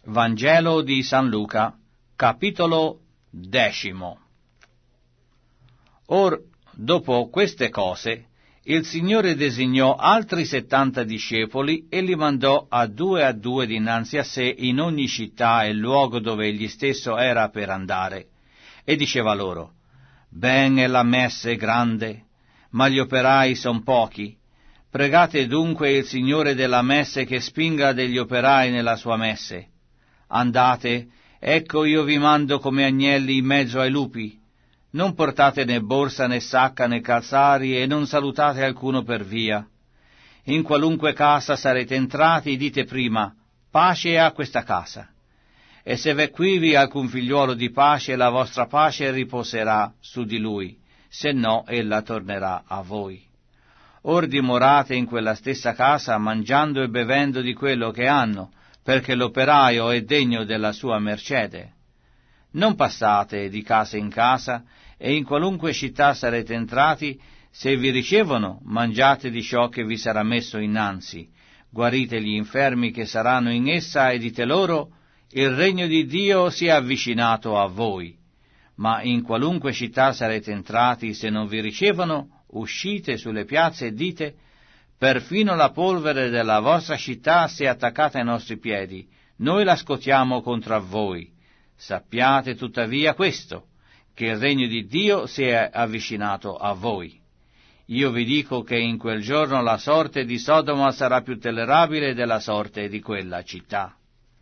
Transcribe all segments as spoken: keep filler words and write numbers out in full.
Vangelo di San Luca, capitolo decimo. Or, dopo queste cose, il Signore designò altri settanta discepoli e li mandò a due a due dinanzi a sé in ogni città e luogo dove egli stesso era per andare, e diceva loro: Ben è la messe grande, ma gli operai son pochi. Pregate dunque il Signore della messe che spinga degli operai nella sua messe. Andate, ecco io vi mando come agnelli in mezzo ai lupi. Non portate né borsa né sacca né calzari e non salutate alcuno per via. In qualunque casa sarete entrati, dite prima: pace a questa casa. E se v'è quivi alcun figliuolo di pace, la vostra pace riposerà su di lui, se no ella tornerà a voi. Or dimorate in quella stessa casa, mangiando e bevendo di quello che hanno, perché l'operaio è degno della sua mercede. Non passate di casa in casa, e in qualunque città sarete entrati, se vi ricevono, mangiate di ciò che vi sarà messo innanzi, guarite gli infermi che saranno in essa, e dite loro: il regno di Dio si è avvicinato a voi. Ma in qualunque città sarete entrati, se non vi ricevono, uscite sulle piazze e dite: perfino la polvere della vostra città si è attaccata ai nostri piedi, noi la scuotiamo contro voi. Sappiate tuttavia questo, che il regno di Dio si è avvicinato a voi. Io vi dico che in quel giorno la sorte di Sodoma sarà più tollerabile della sorte di quella città.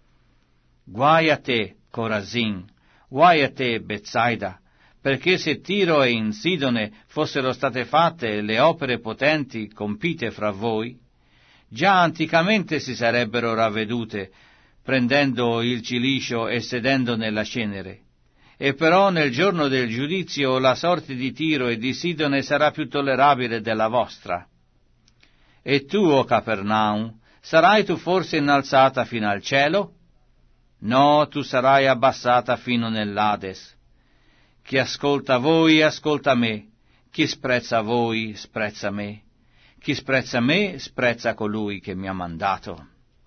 Guai a te, Corazin, guai a te, Betsaida, perché se Tiro e in Sidone fossero state fatte le opere potenti compite fra voi, già anticamente si sarebbero ravvedute, prendendo il cilicio e sedendo nella cenere. E però nel giorno del giudizio la sorte di Tiro e di Sidone sarà più tollerabile della vostra. E tu, o Capernaum, sarai tu forse innalzata fino al cielo? No, tu sarai abbassata fino nell'Ades. Chi ascolta voi, ascolta me. Chi sprezza voi, sprezza me. Chi sprezza me, sprezza colui che mi ha mandato.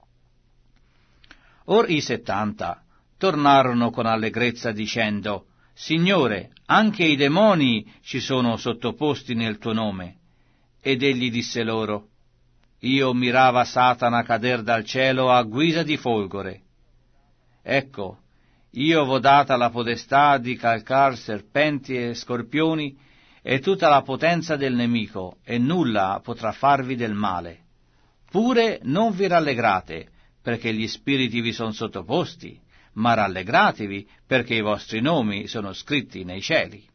Or i settanta tornarono con allegrezza dicendo: Signore, anche i demoni ci sono sottoposti nel tuo nome. Ed egli disse loro: Io mirava Satana cader dal cielo a guisa di folgore. Ecco, io v'ho data la potestà di calcar serpenti e scorpioni e tutta la potenza del nemico, e nulla potrà farvi del male. Pure non vi rallegrate, perché gli spiriti vi sono sottoposti, ma rallegratevi perché i vostri nomi sono scritti nei cieli.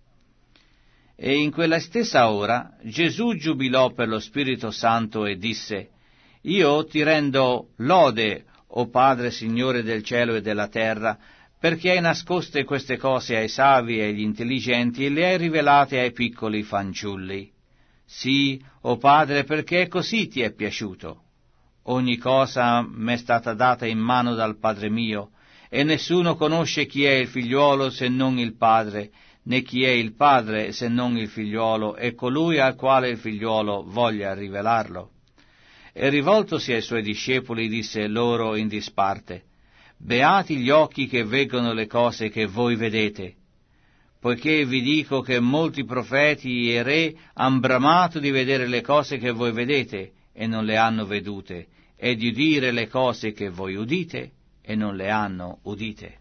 E in quella stessa ora Gesù giubilò per lo Spirito Santo e disse: Io ti rendo lode, o Padre Signore del cielo e della terra, perché hai nascoste queste cose ai savi e agli intelligenti e le hai rivelate ai piccoli fanciulli. Sì, o Padre, perché così ti è piaciuto. Ogni cosa m'è stata data in mano dal Padre mio, e nessuno conosce chi è il figliuolo se non il Padre, né chi è il Padre se non il figliuolo, e colui al quale il figliuolo voglia rivelarlo. E rivoltosi ai suoi discepoli disse loro in disparte: Beati gli occhi che veggono le cose che voi vedete, poiché vi dico che molti profeti e re han bramato di vedere le cose che voi vedete e non le hanno vedute, e di udire le cose che voi udite e non le hanno udite.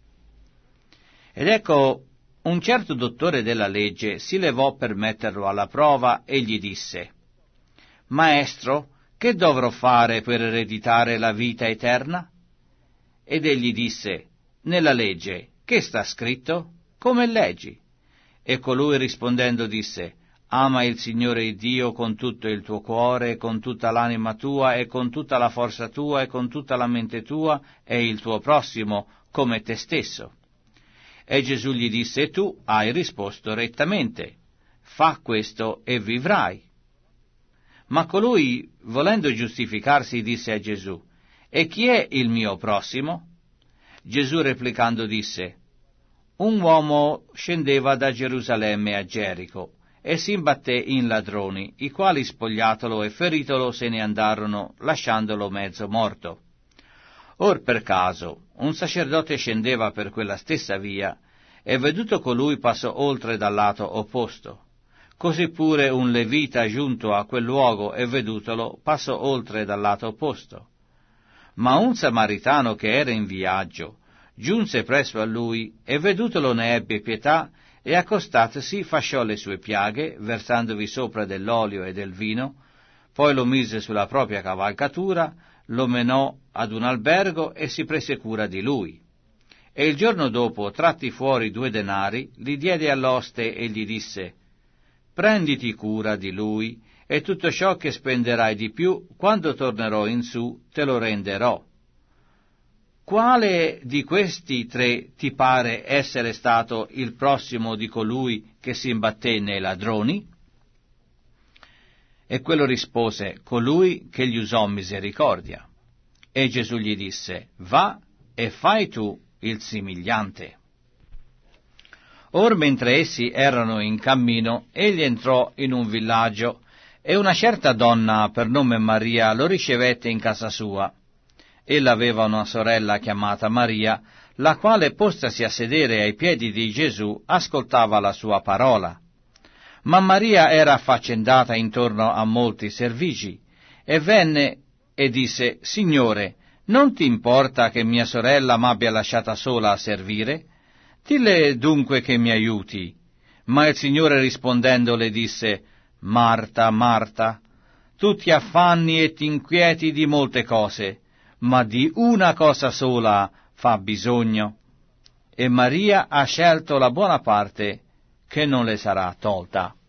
Ed ecco, un certo dottore della legge si levò per metterlo alla prova e gli disse: Maestro, che dovrò fare per ereditare la vita eterna? Ed egli disse: Nella legge, che sta scritto? Come leggi? E colui rispondendo disse: Ama il Signore Dio con tutto il tuo cuore, con tutta l'anima tua, e con tutta la forza tua, e con tutta la mente tua, e il tuo prossimo come te stesso. E Gesù gli disse: E tu hai risposto rettamente. Fa questo e vivrai. Ma colui, volendo giustificarsi, disse a Gesù: E chi è il mio prossimo? Gesù replicando disse: Un uomo scendeva da Gerusalemme a Gerico, e si imbatté in ladroni, i quali spogliatolo e feritolo se ne andarono, lasciandolo mezzo morto. Or per caso un sacerdote scendeva per quella stessa via, e veduto colui passò oltre dal lato opposto. Così pure un levita giunto a quel luogo e vedutolo passò oltre dal lato opposto. Ma un samaritano che era in viaggio giunse presso a lui e vedutolo ne ebbe pietà e accostatosi fasciò le sue piaghe, versandovi sopra dell'olio e del vino, poi lo mise sulla propria cavalcatura, lo menò ad un albergo e si prese cura di lui. E il giorno dopo, tratti fuori due denari, li diede all'oste e gli disse: «Prenditi cura di lui, e tutto ciò che spenderai di più, quando tornerò in su, te lo renderò». Quale di questi tre ti pare essere stato il prossimo di colui che si imbatté nei ladroni? E quello rispose: colui che gli usò misericordia. E Gesù gli disse: va e fai tu il simigliante. Or mentre essi erano in cammino, egli entrò in un villaggio, e una certa donna per nome Maria lo ricevette in casa sua. Ella aveva una sorella chiamata Maria, la quale, postasi a sedere ai piedi di Gesù, ascoltava la sua parola. Ma Maria era affaccendata intorno a molti servigi, e venne e disse: «Signore, non ti importa che mia sorella m'abbia lasciata sola a servire? Dille dunque che mi aiuti». Ma il Signore rispondendo le disse: «Marta, Marta, tu ti affanni e ti inquieti di molte cose, ma di una cosa sola fa bisogno, e Maria ha scelto la buona parte che non le sarà tolta».